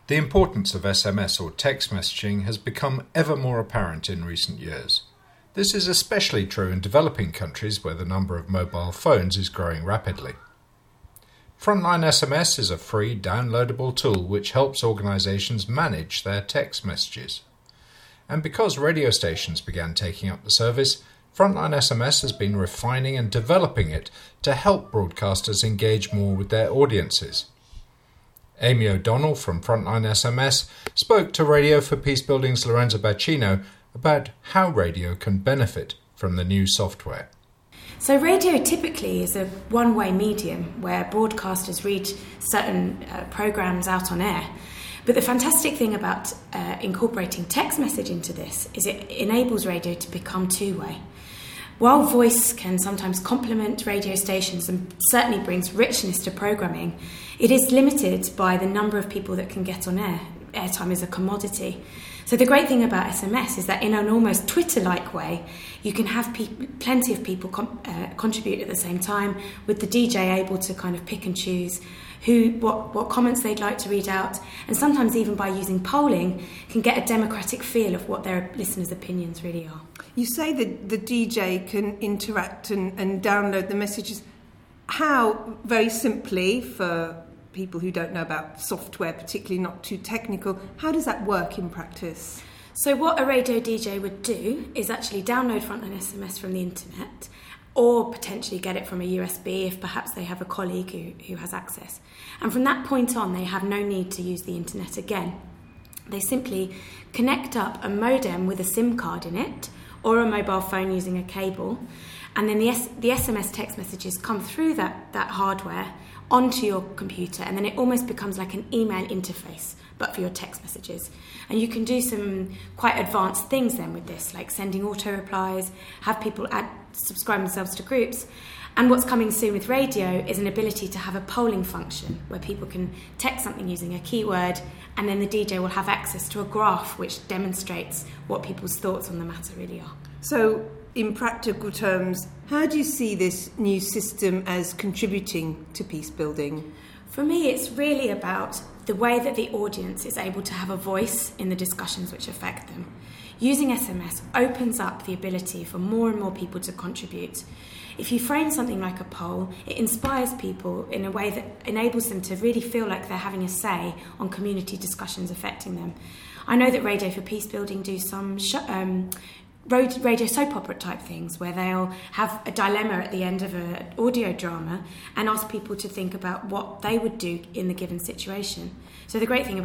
The importance of SMS or text messaging has become ever more apparent in recent years. This is especially true in developing countries where the number of mobile phones is growing rapidly. Frontline SMS is a free downloadable tool which helps organisations manage their text messages. And because radio stations began taking up the service, Frontline SMS has been refining and developing it to help broadcasters engage more with their audiences. Amy O'Donnell from Frontline SMS spoke to Radio for Peacebuilding's Lorenzo Bacchino about how radio can benefit from the new software. So radio typically is a one-way medium where broadcasters read certain programmes out on air. But the fantastic thing about incorporating text message into this is it enables radio to become two-way. While voice can sometimes complement radio stations and certainly brings richness to programming, it is limited by the number of people that can get on air. Airtime is a commodity. So the great thing about SMS is that in an almost Twitter-like way, you can have plenty of people contribute at the same time, with the DJ able to kind of pick and choose what comments they'd like to read out, and sometimes even by using polling can get a democratic feel of what their listeners' opinions really are. You say that the DJ can interact and download the messages. How, very simply, for people who don't know about software, particularly not too technical, how does that work in practice? So what a radio DJ would do is actually download Frontline SMS from the internet, or potentially get it from a USB if perhaps they have a colleague who has access. And from that point on, they have no need to use the internet again. They simply connect up a modem with a SIM card in it, or a mobile phone using a cable, and then the SMS text messages come through that hardware onto your computer, and then it almost becomes like an email interface, but for your text messages. And you can do some quite advanced things then with this, like sending auto replies, have people subscribe themselves to groups. And what's coming soon with radio is an ability to have a polling function where people can text something using a keyword, and then the DJ will have access to a graph which demonstrates what people's thoughts on the matter really are. So, in practical terms, how do you see this new system as contributing to peace building? For me, it's really about the way that the audience is able to have a voice in the discussions which affect them. Using SMS opens up the ability for more and more people to contribute. If you frame something like a poll, it inspires people in a way that enables them to really feel like they're having a say on community discussions affecting them. I know that Radio for Peacebuilding do some radio soap opera type things where they'll have a dilemma at the end of an audio drama and ask people to think about what they would do in the given situation. So the great thing about